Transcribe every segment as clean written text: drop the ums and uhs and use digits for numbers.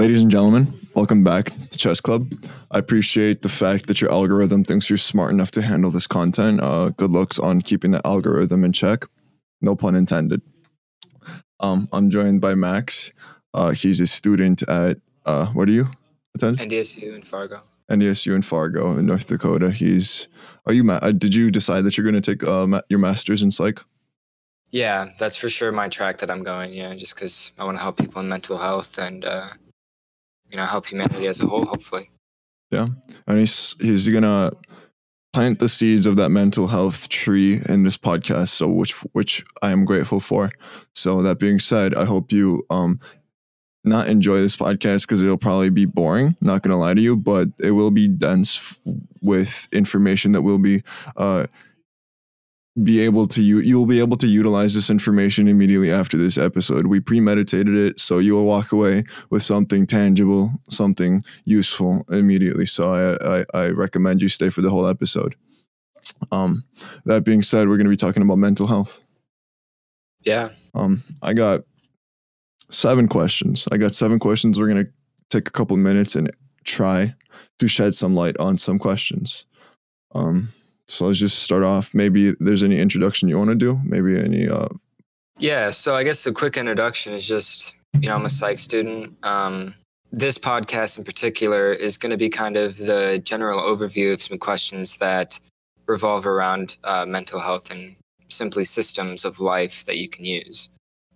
Ladies and gentlemen, welcome back to Chess Club. I appreciate the fact that your algorithm thinks you're smart enough to handle this content. Good looks on keeping the algorithm in check. No pun intended. I'm joined by Max. He's a student at, where do you attend? NDSU in Fargo. NDSU in Fargo in North Dakota. Did you decide that you're going to take your master's in psych? Yeah, that's for sure my track that I'm going, just because I want to help people in mental health and, help humanity as a whole, hopefully. Yeah, and he's going to plant the seeds of that mental health tree in this podcast, so which I am grateful for. So that being said, I hope you not enjoy this podcast because it'll probably be boring, not going to lie to you, but it will be dense with information that will be you'll be able to utilize this information immediately after this episode. We premeditated it, so you will walk away with something tangible, something useful immediately. So I recommend you stay for the whole episode. That being said, we're going to be talking about mental health. Yeah. I got 7 questions. We're going to take a couple of minutes and try to shed some light on some questions. So let's just start off. Maybe there's any introduction you want to do? Maybe any... Yeah, so I guess a quick introduction is just, I'm a psych student. This podcast in particular is going to be kind of the general overview of some questions that revolve around mental health and simply systems of life that you can use.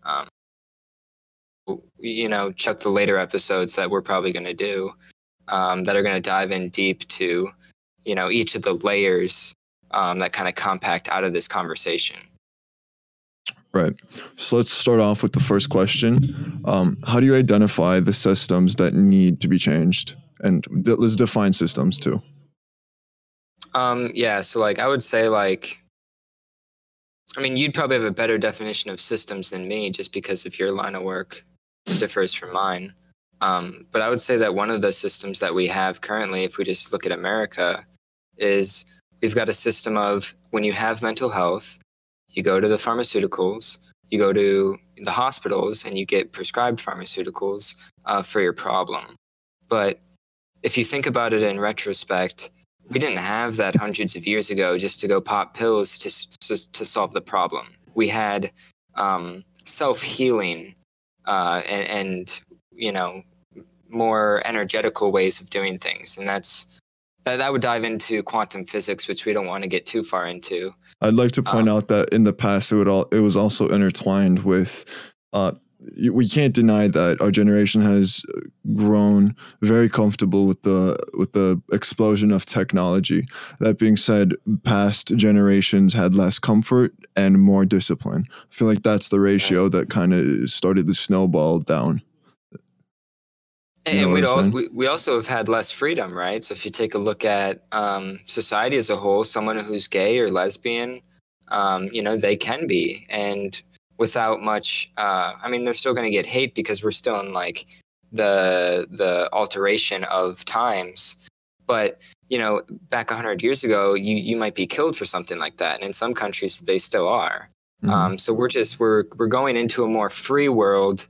Check the later episodes that we're probably going to do that are going to dive in deep to, each of the layers that kind of compact out of this conversation. Right. So let's start off with the first question. How do you identify the systems that need to be changed? And let's define systems too. So I would say you'd probably have a better definition of systems than me just because of your line of work differs from mine. But I would say that one of the systems that we have currently, if we just look at America, is we've got a system of when you have mental health, you go to the pharmaceuticals, you go to the hospitals, and you get prescribed pharmaceuticals for your problem. But if you think about it in retrospect, we didn't have that hundreds of years ago just to go pop pills to solve the problem. We had self-healing and more energetical ways of doing things, and that would dive into quantum physics, which we don't want to get too far into. I'd like to point out that in the past, it was also intertwined with, we can't deny that our generation has grown very comfortable with the explosion of technology. That being said, past generations had less comfort and more discipline. I feel like that's the ratio that kind of started the snowball down. And we also have had less freedom, right? So if you take a look at society as a whole, someone who's gay or lesbian, they can be. And without much, they're still going to get hate because we're still in the alteration of times. But, back 100 years ago, you might be killed for something like that. And in some countries, they still are. Mm-hmm. So we're going into a more free world,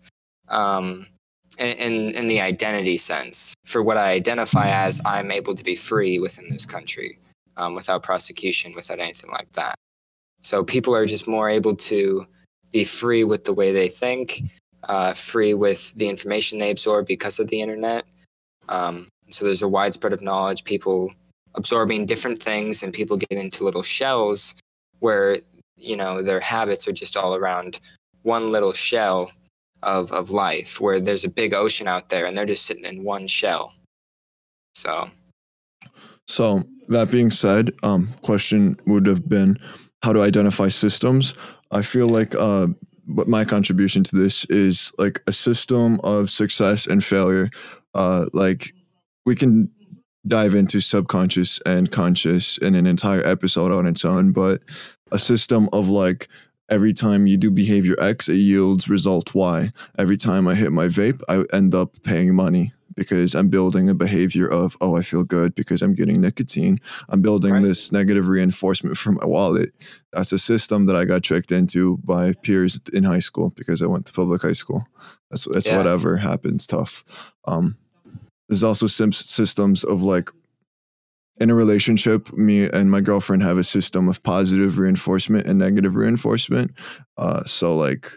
in the identity sense. For what I identify as, I'm able to be free within this country, without prosecution, without anything like that. So people are just more able to be free with the way they think, free with the information they absorb because of the internet. So there's a widespread of knowledge, people absorbing different things, and people get into little shells where, their habits are just all around one little shell of life, where there's a big ocean out there and they're just sitting in one shell. So that being said, question would have been how to identify systems. I feel like what my contribution to this is like a system of success and failure. We can dive into subconscious and conscious in an entire episode on its own, but a system of every time you do behavior X, it yields result Y. Every time I hit my vape, I end up paying money because I'm building a behavior of, oh, I feel good because I'm getting nicotine. I'm building this negative reinforcement from my wallet. That's a system that I got tricked into by peers in high school because I went to public high school. That's whatever happens tough. There's also systems of like, in a relationship, me and my girlfriend have a system of positive reinforcement and negative reinforcement. So like,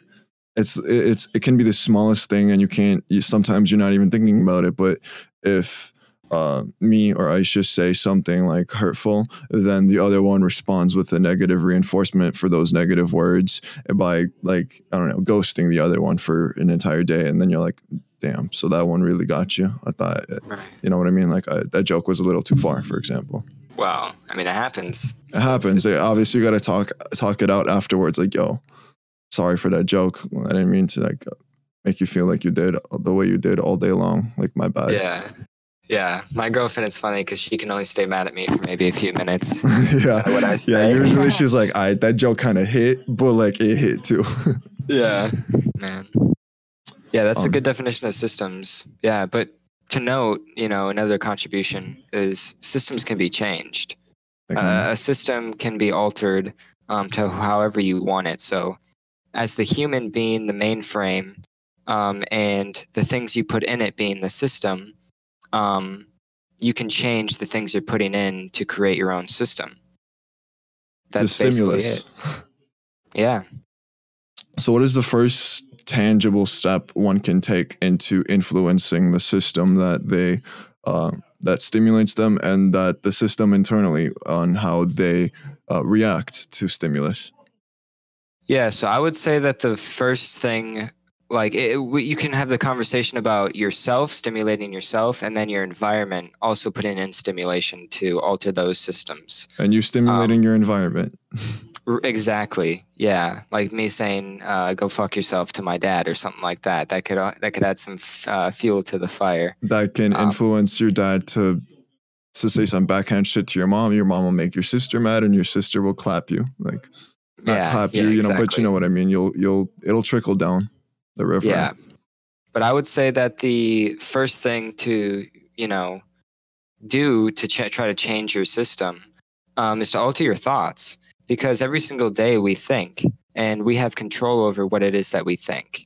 it can be the smallest thing, and sometimes you're not even thinking about it. But if me or Aisha say something like hurtful, then the other one responds with a negative reinforcement for those negative words by, like, I don't know, ghosting the other one for an entire day. And then you're like, damn, so that one really got you. I thought, you know what I mean? Like that joke was a little too far, for example. Wow. I mean, it happens. It happens. Obviously, you got to talk it out afterwards. Like, yo, sorry for that joke. I didn't mean to like make you feel like you did the way you did all day long. Like, my bad. Yeah. Yeah. My girlfriend is funny because she can only stay mad at me for maybe a few minutes. Yeah. What I say. Yeah. Usually she's like, that joke kind of hit, but like it hit too. Yeah. Man. Yeah. That's a good definition of systems. Yeah. But to note, another contribution is systems can be changed. A system can be altered to however you want it. So as the human being the mainframe, and the things you put in it being the system, you can change the things you're putting in to create your own system. That's the stimulus. Yeah. So what is the first tangible step one can take into influencing the system that that stimulates them, and that the system internally on how they react to stimulus? Yeah, so I would say that the first thing, like, you can have the conversation about yourself, stimulating yourself, and then your environment also putting in stimulation to alter those systems. And you stimulating your environment. Exactly. Yeah, like me saying, "Go fuck yourself" to my dad or something like that. That could add some fuel to the fire. That can influence your dad to say some backhand shit to your mom. Your mom will make your sister mad, and your sister will clap you. Like, not clap you, exactly. But you know what I mean. It'll trickle down the river. Yeah, but I would say that the first thing to do to try to change your system is to alter your thoughts. Because every single day we think, and we have control over what it is that we think.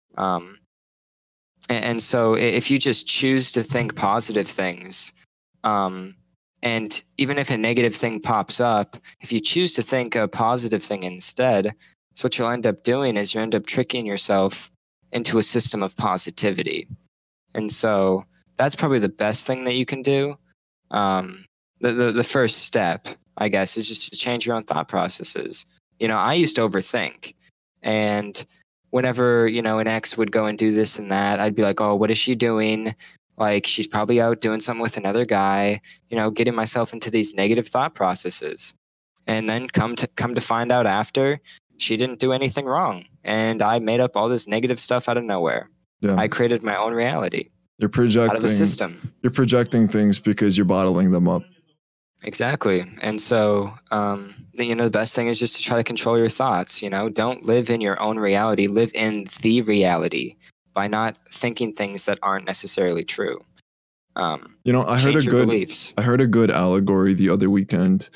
And so if you just choose to think positive things, and even if a negative thing pops up, if you choose to think a positive thing instead, so what you'll end up doing is you end up tricking yourself into a system of positivity. And so that's probably the best thing that you can do. The first step, I guess, is just to change your own thought processes. I used to overthink, and whenever, an ex would go and do this and that, I'd be like, oh, what is she doing? Like, she's probably out doing something with another guy, getting myself into these negative thought processes. And then come to find out after, she didn't do anything wrong. And I made up all this negative stuff out of nowhere. Yeah. I created my own reality. You're projecting out of the system. You're projecting things because you're bottling them up. Exactly. And so, the best thing is just to try to control your thoughts. Don't live in your own reality. Live in the reality by not thinking things that aren't necessarily true. I heard a good allegory the other weekend.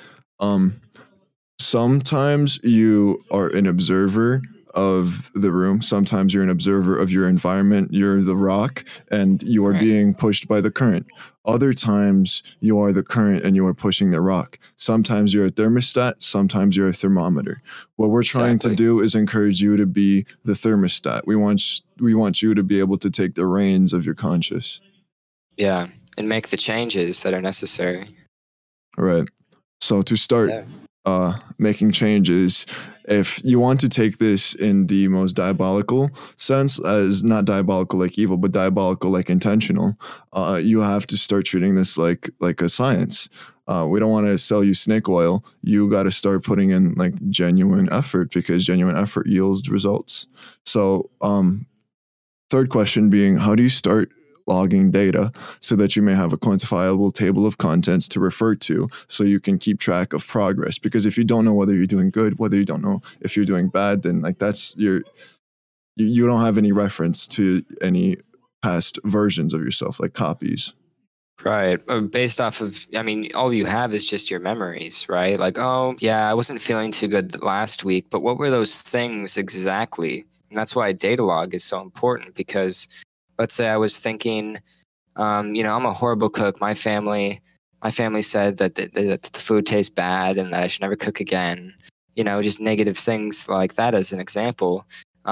Sometimes you are an observer of the room. Sometimes you're an observer of your environment. You're the rock and you are being pushed by the current. Other times you are the current and you are pushing the rock. Sometimes you're a thermostat. Sometimes you're a thermometer. What we're trying to do is encourage you to be the thermostat. We want you to be able to take the reins of your conscious. Yeah. And make the changes that are necessary. Right. So to start making changes, if you want to take this in the most diabolical sense, as not diabolical like evil, but diabolical like intentional, you have to start treating this like a science. We don't want to sell you snake oil. You got to start putting in like genuine effort, because genuine effort yields results. So, third question being, how do you start logging data so that you may have a quantifiable table of contents to refer to, so you can keep track of progress? Because if you don't know whether you're doing good, whether you don't know if you're doing bad, then like you don't have any reference to any past versions of yourself, like copies. Right. Based off of, I mean, all you have is just your memories, right? Like, oh, yeah, I wasn't feeling too good last week, but what were those things exactly? And that's why data log is so important, because let's say I was thinking, I'm a horrible cook. My family said that the food tastes bad and that I should never cook again. Just negative things like that as an example.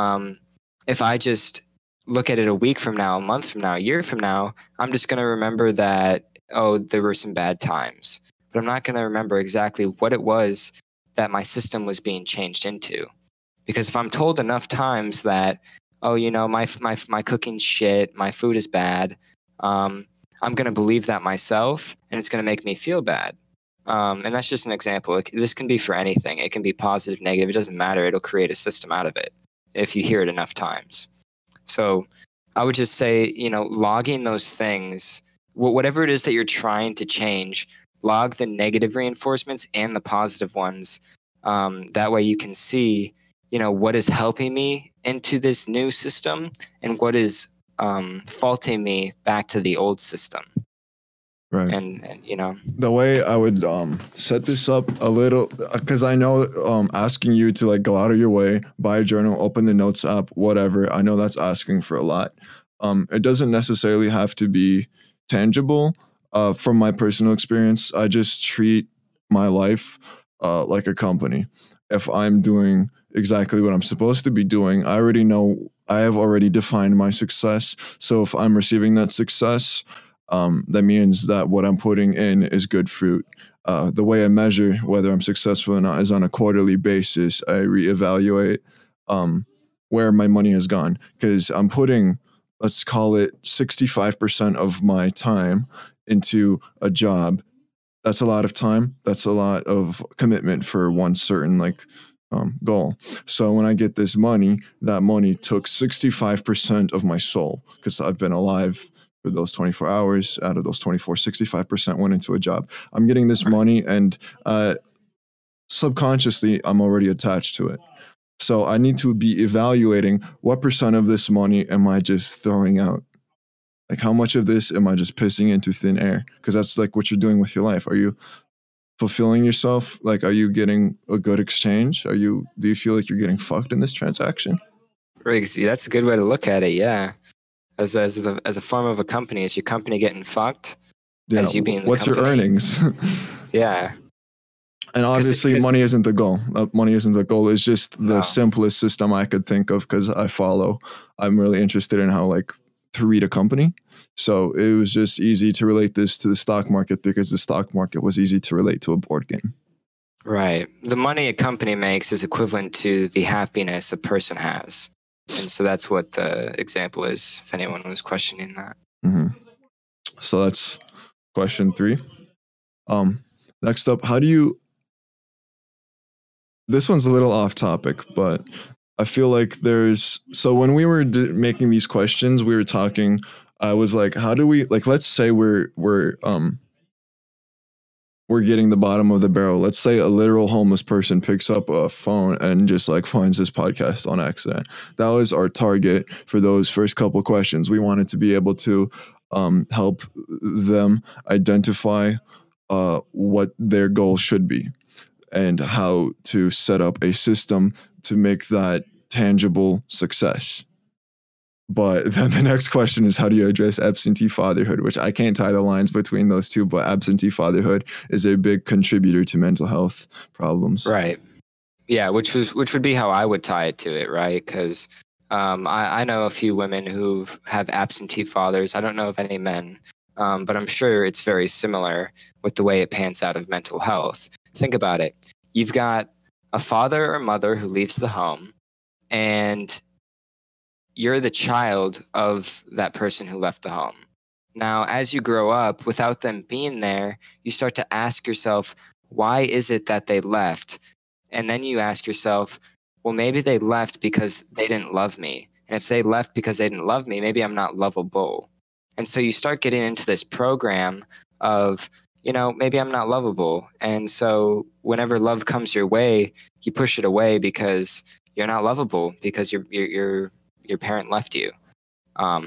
If I just look at it a week from now, a month from now, a year from now, I'm just going to remember that, oh, there were some bad times. But I'm not going to remember exactly what it was that my system was being changed into. Because if I'm told enough times that, oh, my cooking's shit, my food is bad, I'm going to believe that myself, and it's going to make me feel bad. And that's just an example. This can be for anything. It can be positive, negative. It doesn't matter. It'll create a system out of it if you hear it enough times. So I would just say, logging those things, whatever it is that you're trying to change, log the negative reinforcements and the positive ones. That way you can see, what is helping me into this new system and what is faulting me back to the old system. Right. And the way I would set this up a little, because I know asking you to like go out of your way, buy a journal, open the notes app, whatever, I know that's asking for a lot. It doesn't necessarily have to be tangible. From my personal experience, I just treat my life like a company. If I'm doing exactly what I'm supposed to be doing, I already know, I have already defined my success. So if I'm receiving that success, that means that what I'm putting in is good fruit. The way I measure whether I'm successful or not is on a quarterly basis. I reevaluate where my money has gone, because I'm putting, let's call it 65% of my time into a job. That's a lot of time. That's a lot of commitment for one certain goal. So when I get this money, that money took 65% of my soul, because I've been alive for those 24 hours. Out of those 24, 65% went into a job. I'm getting this money, and subconsciously, I'm already attached to it. So I need to be evaluating what percent of this money am I just throwing out? Like, how much of this am I just pissing into thin air? Because that's like what you're doing with your life. Are you fulfilling yourself? Like, are you getting a good exchange? Do you feel like you're getting fucked in this transaction? Riggs, that's a good way to look at it. Yeah. As a form of a company, is your company getting fucked? Yeah. As you being what's your earnings? Yeah. And obviously, money isn't the goal. Money isn't the goal. It's just the simplest system I could think of, because I'm really interested in how to read a company. So it was just easy to relate this to the stock market, because the stock market was easy to relate to a board game. Right. The money a company makes is equivalent to the happiness a person has. And so that's what the example is, if anyone was questioning that. Mm-hmm. So that's question 3. Next up, this one's a little off topic, but I feel like so when we were making these questions, we were talking, I was like, how do we, let's say we're getting the bottom of the barrel. Let's say a literal homeless person picks up a phone and just finds this podcast on accident. That was our target for those first couple of questions. We wanted to be able to help them identify what their goal should be and how to set up a system to make that tangible success. But then the next question is, how do you address absentee fatherhood? Which I can't tie the lines between those two, but absentee fatherhood is a big contributor to mental health problems. Right. Yeah, which would be how I would tie it to it, right? Because I know a few women who have absentee fathers. I don't know of any men, but I'm sure it's very similar with the way it pans out of mental health. Think about it. You've got a father or mother who leaves the home, and you're the child of that person who left the home. Now, as you grow up, without them being there, you start to ask yourself, why is it that they left? And then you ask yourself, well, maybe they left because they didn't love me. And if they left because they didn't love me, maybe I'm not lovable. And so you start getting into this program of, maybe I'm not lovable. And so whenever love comes your way, you push it away because you're not lovable, because your parent left you.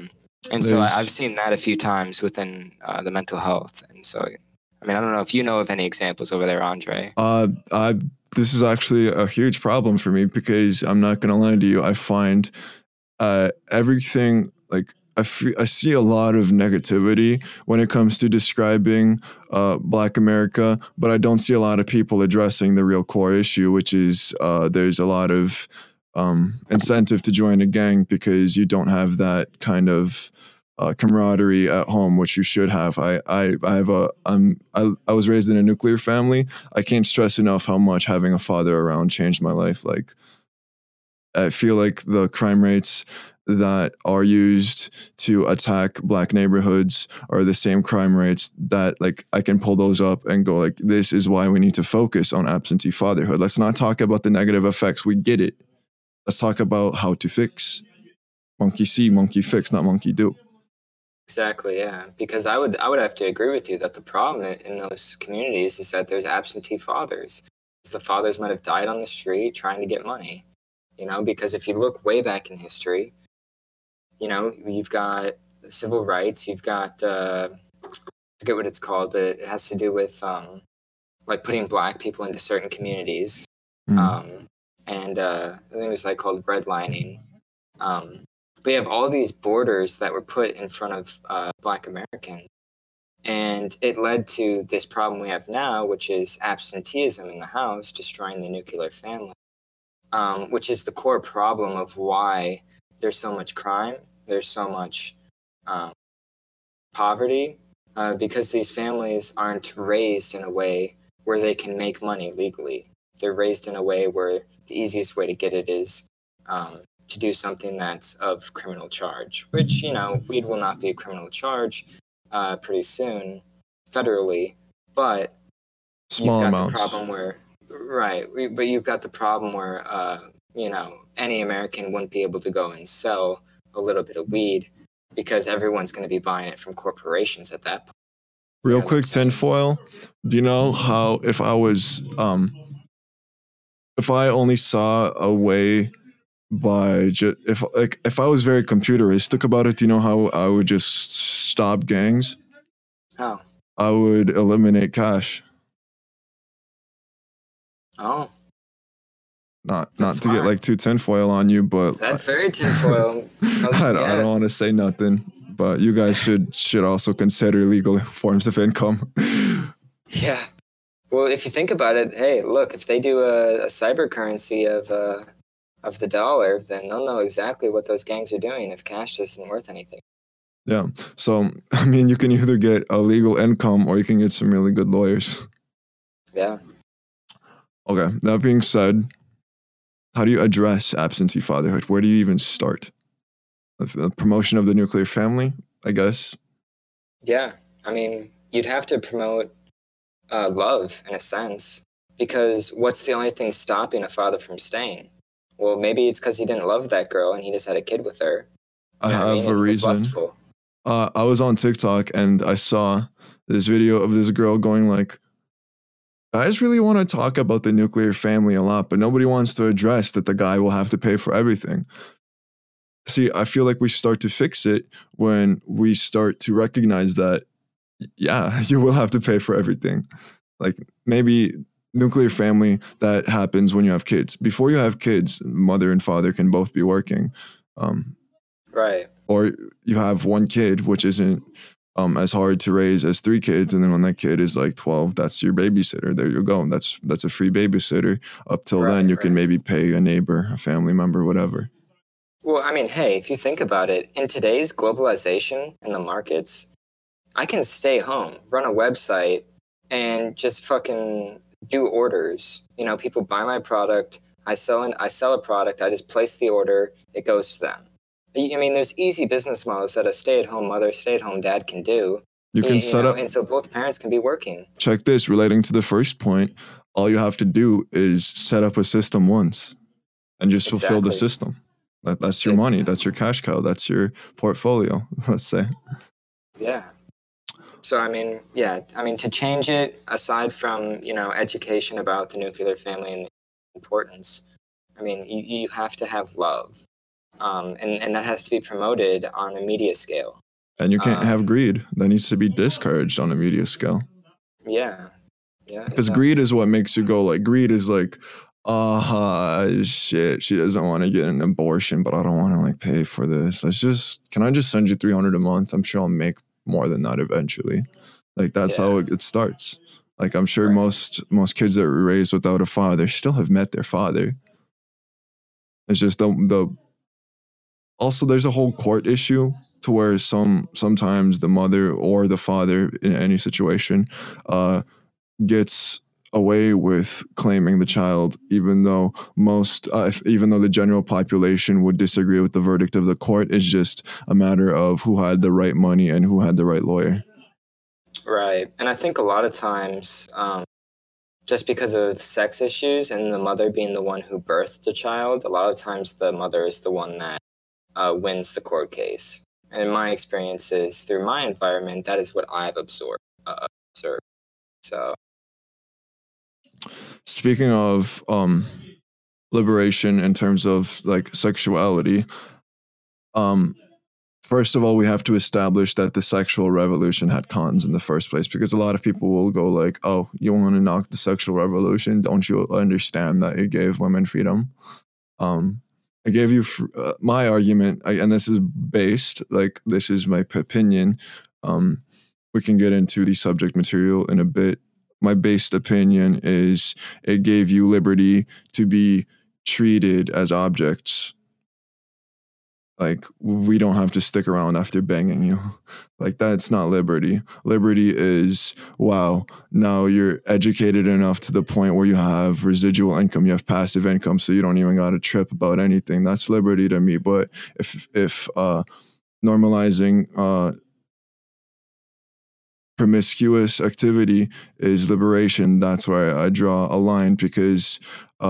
And so I've seen that a few times within the mental health. And so, I mean, I don't know if you know of any examples over there, Andre. This is actually a huge problem for me because I'm not going to lie to you. I find everything like I see a lot of negativity when it comes to describing Black America, but I don't see a lot of people addressing the real core issue, which is there's a lot of incentive to join a gang because you don't have that kind of camaraderie at home, which you should have. I was raised in a nuclear family. I can't stress enough how much having a father around changed my life. Like, I feel like the crime rates that are used to attack Black neighborhoods are the same crime rates that, like, I can pull those up and go like, this is why we need to focus on absentee fatherhood. Let's not talk about the negative effects. We get it. Let's talk about how to fix. Monkey see, monkey fix, not monkey do. Exactly, yeah. Because I would have to agree with you that the problem in those communities is that there's absentee fathers. The fathers might have died on the street trying to get money. You know, because if you look way back in history, you know, you've got civil rights, you've got, I forget what it's called, but it has to do with, like, putting Black people into certain communities. And I think it was, like, called redlining. But you have all these borders that were put in front of Black Americans. And it led to this problem we have now, which is absenteeism in the house, destroying the nuclear family. Which is the core problem of why there's so much crime, there's so much poverty, because these families aren't raised in a way where they can make money legally. They're raised in a way where the easiest way to get it is to do something that's of criminal charge, which, you know, weed will not be a criminal charge pretty soon federally, but small you've got amounts. the problem where... Right, but you've got the problem where, you know, any American wouldn't be able to go and sell a little bit of weed because everyone's going to be buying it from corporations at that point. Real quick, tinfoil. Do you know how if I was, if I only saw a way by if I was very computeristic about it, do you know how I would just stop gangs? How? I would eliminate cash. Oh. Not to get like too tinfoil on you, but that's very tinfoil. I don't want to say nothing, but you guys should also consider legal forms of income. Yeah. Well, if you think about it, hey, look, if they do a cyber currency of the dollar, then they'll know exactly what those gangs are doing if cash isn't worth anything. Yeah. So, I mean, you can either get a legal income or you can get some really good lawyers. Yeah. Okay, that being said, how do you address absentee fatherhood? Where do you even start? The promotion of the nuclear family, I guess? Yeah, I mean, you'd have to promote love, in a sense, because what's the only thing stopping a father from staying? Well, maybe it's because he didn't love that girl and he just had a kid with her. I have a reason. Lustful. I was on TikTok and I saw this video of this girl going like, I just really want to talk about the nuclear family a lot, but nobody wants to address that the guy will have to pay for everything. See, I feel like we start to fix it when we start to recognize that, yeah, you will have to pay for everything. Like maybe nuclear family, that happens when you have kids. Before you have kids, mother and father can both be working. Right. Or you have one kid, which isn't as hard to raise as 3 kids, and then when that kid is like 12, that's your babysitter. There you go. That's a free babysitter. Up till then, you can maybe pay a neighbor, a family member, whatever. Well, I mean, hey, if you think about it, in today's globalization in the markets, I can stay home, run a website, and just fucking do orders. You know, people buy my product, I sell a product, I just place the order, it goes to them. I mean, there's easy business models that a stay-at-home mother, stay-at-home dad can do. You can set up, and so both parents can be working. Check this, relating to the first point, all you have to do is set up a system once and just fulfill the system. That's your money, that's your cash cow, that's your portfolio, let's say. Yeah. So, I mean, to change it, aside from, education about the nuclear family and the importance, I mean, you have to have love. and that has to be promoted on a media scale. And you can't have greed. That needs to be discouraged on a media scale. Yeah. Because greed is what makes you go like, greed is like, shit, she doesn't want to get an abortion, but I don't want to like pay for this. Can I just send you $300 a month? I'm sure I'll make more than that eventually. Like that's how it starts. Like I'm sure most kids that were raised without a father still have met their father. It's just also there's a whole court issue to where sometimes the mother or the father in any situation gets away with claiming the child, even though even though the general population would disagree with the verdict of the court. It's just a matter of who had the right money and who had the right lawyer. Right. And I think a lot of times, just because of sex issues and the mother being the one who birthed the child, a lot of times the mother is the one that wins the court case. And in my experiences, through my environment, that is what I've observed. So, speaking of liberation in terms of like sexuality, first of all, we have to establish that the sexual revolution had cons in the first place, because a lot of people will go like, oh, you want to knock the sexual revolution? Don't you understand that it gave women freedom? I gave you my argument, and this is based, like, this is my opinion. We can get into the subject material in a bit. My based opinion is it gave you liberty to be treated as objects. Like, we don't have to stick around after banging you. Like, that's not liberty. Liberty is, wow, now you're educated enough to the point where you have residual income, you have passive income, so you don't even got to trip about anything. That's liberty to me. But if normalizing promiscuous activity is liberation, that's where I draw a line, because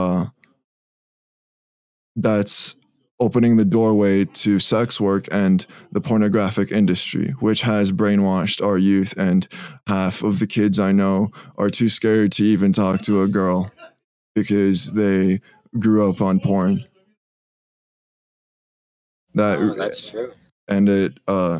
that's opening the doorway to sex work and the pornographic industry, which has brainwashed our youth, and half of the kids I know are too scared to even talk to a girl because they grew up on porn. That's true. And it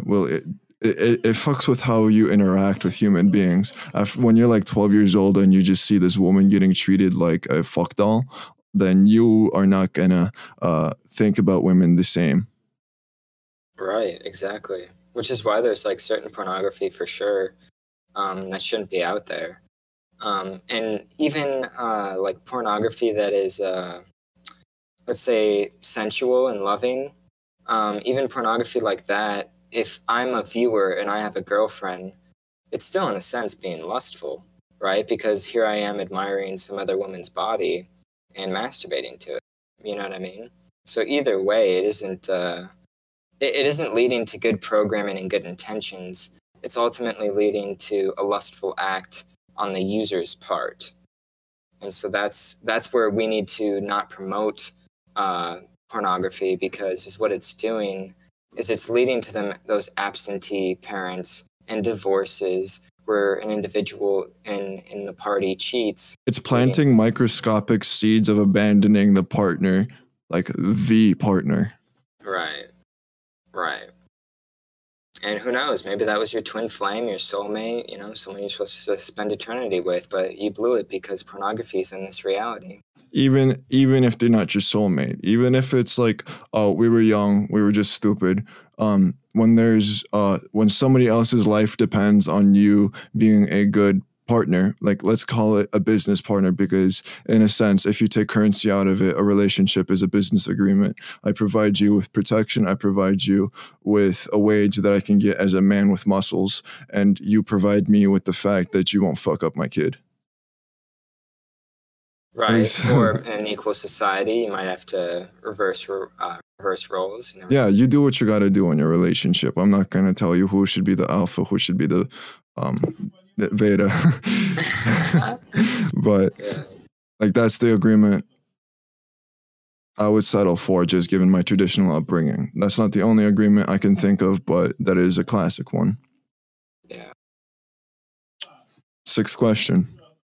fucks with how you interact with human beings. When you're like 12 years old and you just see this woman getting treated like a fuck doll, then you are not gonna think about women the same. Right, exactly. Which is why there's like certain pornography for sure that shouldn't be out there. And even like pornography that is, let's say, sensual and loving, even pornography like that, if I'm a viewer and I have a girlfriend, it's still in a sense being lustful, right? Because here I am admiring some other woman's body and masturbating to it. You know what I mean? So either way, it isn't leading to good programming and good intentions. It's ultimately leading to a lustful act on the user's part. And so that's where we need to not promote pornography, because what it's doing is it's leading to those absentee parents and divorces, where an individual in the party cheats. It's planting microscopic seeds of abandoning the partner, like the partner. Right. And who knows, maybe that was your twin flame, your soulmate, someone you're supposed to spend eternity with, but you blew it because pornography is in this reality. Even if they're not your soulmate, even if it's like, oh, we were young, we were just stupid. When somebody else's life depends on you being a good partner, like let's call it a business partner, because in a sense, if you take currency out of it, a relationship is a business agreement. I provide you with protection. I provide you with a wage that I can get as a man with muscles, and you provide me with the fact that you won't fuck up my kid. Right, or in an equal society, you might have to reverse roles. Yeah, you do what you got to do in your relationship. I'm not going to tell you who should be the alpha, who should be the beta. But like, that's the agreement I would settle for, just given my traditional upbringing. That's not the only agreement I can think of, but that is a classic one. Yeah. 6th question.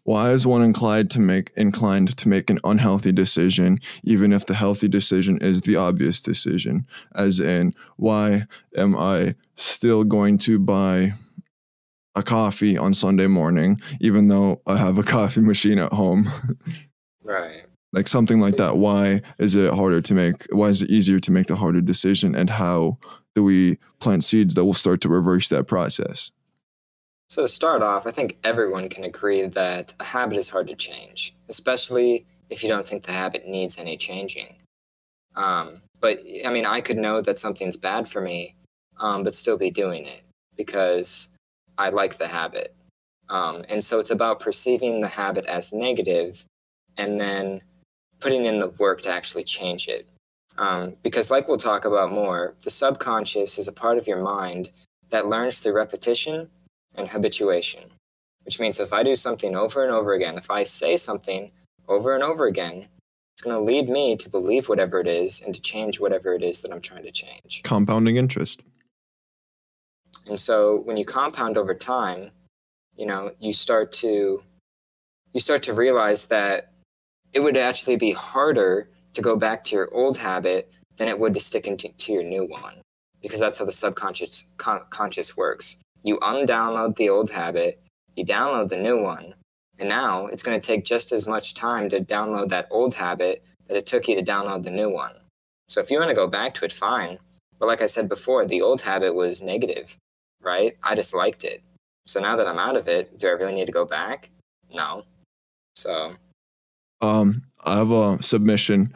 Why is one inclined to make an unhealthy decision, even if the healthy decision is the obvious decision? As in, why am I still going to buy a coffee on Sunday morning, even though I have a coffee machine at home? Right. Like something like So, that. Why is it easier to make the harder decision? And how do we plant seeds that will start to reverse that process? so to start off, I think everyone can agree that a habit is hard to change, especially if you don't think the habit needs any changing. But I mean, I could know that something's bad for me, but still be doing it because I like the habit. And so it's about perceiving the habit as negative and then putting in the work to actually change it. Because, like we'll talk about more, the subconscious is a part of your mind that learns through repetition and habituation, which means if I do something over and over again, if I say something over and over again, it's going to lead me to believe whatever it is and to change whatever it is that I'm trying to change. Compounding interest. And so when you compound over time, you start to realize that it would actually be harder to go back to your old habit than it would to stick to your new one, because that's how the subconscious conscious works. You undownload the old habit, you download the new one, and now it's going to take just as much time to download that old habit that it took you to download the new one. So if you want to go back to it, fine. But like I said before, the old habit was negative, right? I just liked it. So now that I'm out of it, do I really need to go back? No. So I have a submission.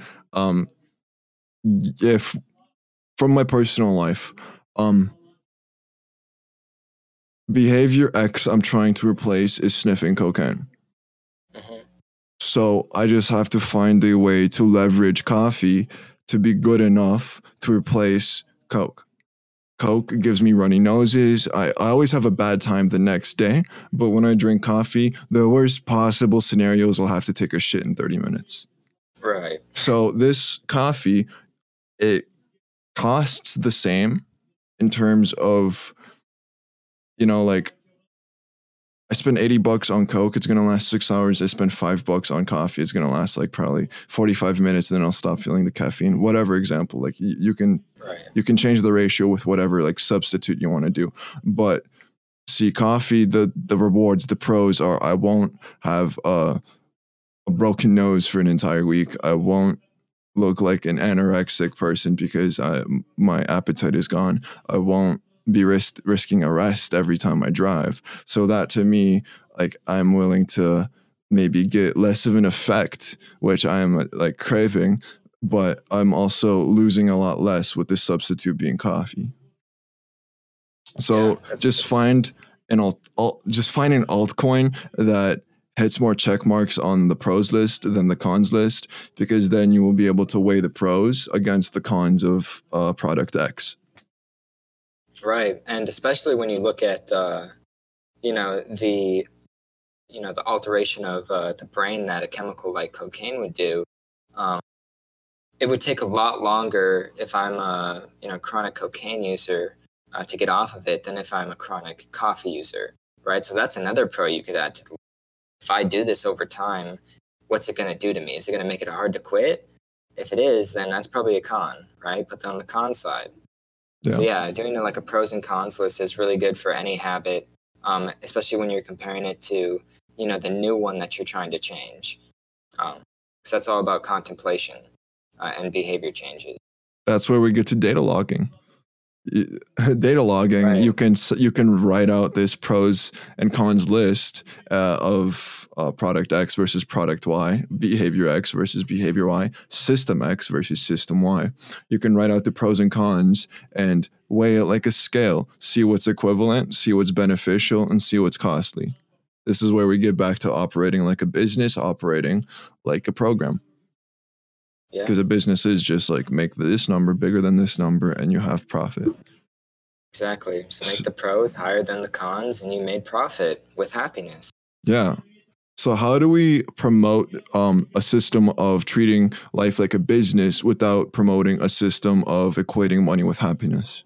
If from my personal life, behavior X I'm trying to replace is sniffing cocaine. mhm. So I just have to find a way to leverage coffee to be good enough to replace Coke. Coke gives me runny noses. I always have a bad time the next day, but when I drink coffee, the worst possible scenarios will have to take a shit in 30 minutes. Right. So this coffee, it costs the same in terms of, like I spend $80 on Coke, it's gonna last 6 hours. I spend $5 on coffee, it's gonna last like probably 45 minutes, then I'll stop feeling the caffeine. Whatever example, like you can change the ratio with whatever like substitute you want to do. But see, coffee, the rewards, the pros are I won't have a broken nose for an entire week. I won't look like an anorexic person because my appetite is gone. I won't be risking arrest every time I drive. So that to me, like I'm willing to maybe get less of an effect, which I am like craving, but I'm also losing a lot less with the substitute being coffee. So just find an altcoin that hits more check marks on the pros list than the cons list, because then you will be able to weigh the pros against the cons of product X. Right, and especially when you look at the alteration of the brain that a chemical like cocaine would do. It would take a lot longer if I'm a chronic cocaine user to get off of it than if I'm a chronic coffee user, right? So that's another pro you could add to the. If I do this over time, what's it going to do to me? Is it going to make it hard to quit? If it is, then that's probably a con, right? But then on the con side. Yeah. So yeah, doing like a pros and cons list is really good for any habit, especially when you're comparing it to, the new one that you're trying to change. Because that's all about contemplation and behavior changes. That's where we get to data logging. Data logging, right. You can write out this pros and cons list of product X versus product Y, behavior X versus behavior Y, system X versus system Y. You can write out the pros and cons and weigh it like a scale, see what's equivalent, see what's beneficial, and see what's costly. This is where we get back to operating like a business, operating like a program. Because a business is just like make this number bigger than this number and you have profit. Exactly. So make the pros higher than the cons and you made profit with happiness. Yeah. So how do we promote a system of treating life like a business without promoting a system of equating money with happiness?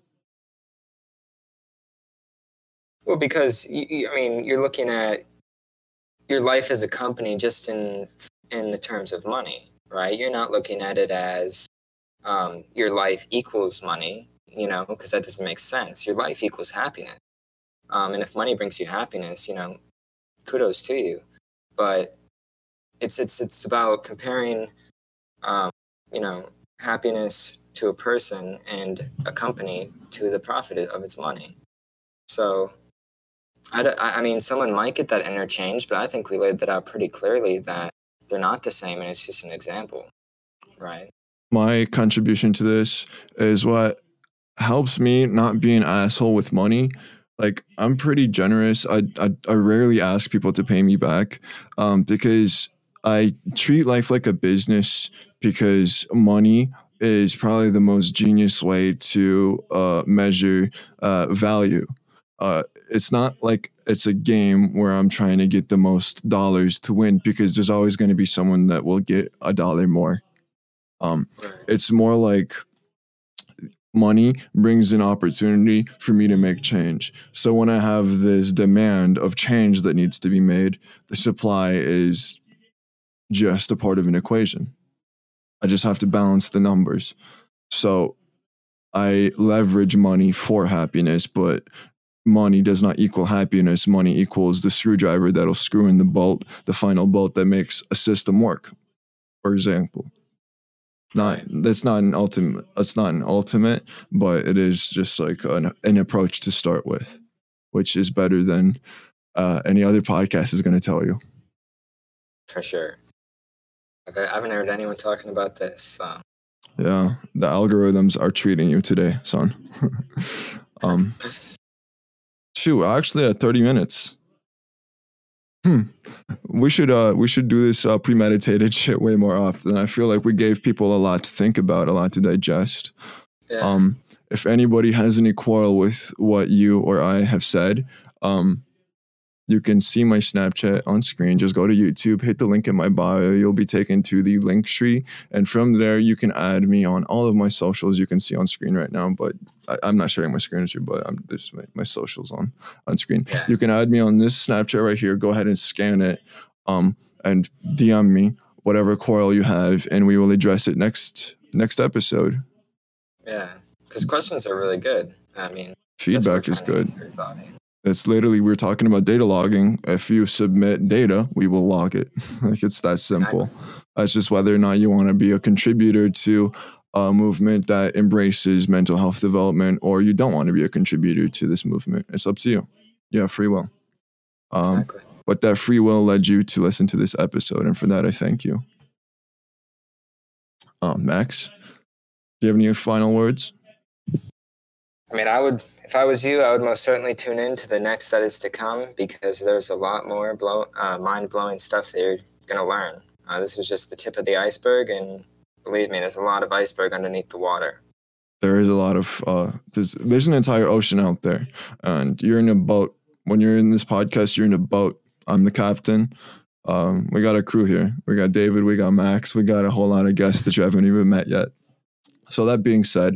Well, because, you're looking at, your life as a company just in the terms of money, right? You're not looking at it as your life equals money, because that doesn't make sense. Your life equals happiness. And if money brings you happiness, kudos to you. But it's about comparing, happiness to a person and a company to the profit of its money. So, I mean, someone might get that interchange, but I think we laid that out pretty clearly that they're not the same, and it's just an example, right? My contribution to this is what helps me not be an asshole with money. Like, I'm pretty generous. I rarely ask people to pay me back, because I treat life like a business, because money is probably the most genius way to measure value. It's not like it's a game where I'm trying to get the most dollars to win, because there's always going to be someone that will get $1 more. It's more like money brings an opportunity for me to make change. So when I have this demand of change that needs to be made, the supply is just a part of an equation. I just have to balance the numbers. So I leverage money for happiness, but money does not equal happiness. Money equals the screwdriver that'll screw in the bolt, the final bolt that makes a system work, for example. It's not an ultimate, but it is just like an approach to start with, which is better than any other podcast is going to tell you. For sure. I haven't heard anyone talking about this. So. Yeah, the algorithms are treating you today, son. Shoot, actually at 30 minutes. We should do this premeditated shit way more often. I feel like we gave people a lot to think about, a lot to digest. Yeah. If anybody has any quarrel with what you or I have said, you can see my Snapchat on screen. Just go to YouTube, hit the link in my bio. You'll be taken to the link tree. And from there, you can add me on all of my socials you can see on screen right now. But I'm not sharing my screen with you, but there's my socials on screen. Yeah. You can add me on this Snapchat right here. Go ahead and scan it and DM me whatever quarrel you have, and we will address it next episode. Yeah, because questions are really good. I mean, feedback is good. It's literally, we're talking about data logging. If you submit data, we will log it. Like, it's that simple. Exactly. It's just whether or not you want to be a contributor to a movement that embraces mental health development, or you don't want to be a contributor to this movement. It's up to you. You have free will. Exactly. But that free will led you to listen to this episode, and for that, I thank you. Max, do you have any final words? I mean, if I was you, I would most certainly tune in to the next that is to come, because there's a lot more mind-blowing stuff that you're going to learn. This was just the tip of the iceberg, and believe me, there's a lot of iceberg underneath the water. There is a lot of, there's an entire ocean out there, and you're in a boat. When you're in this podcast, you're in a boat. I'm the captain. We got a crew here. We got David, we got Max, we got a whole lot of guests that you haven't even met yet. So that being said,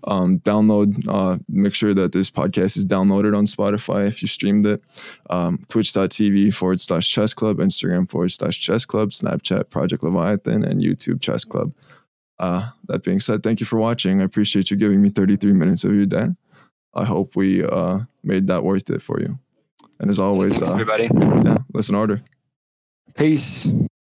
make sure that this podcast is downloaded on Spotify if you streamed it. Twitch.tv/Chess Club, Instagram/Chess Club, Snapchat Project Leviathan, and YouTube Chess Club. That being said, thank you for watching. I appreciate you giving me 33 minutes of your day. I hope we made that worth it for you. And as always, thanks, everybody. Yeah, listen harder. Peace.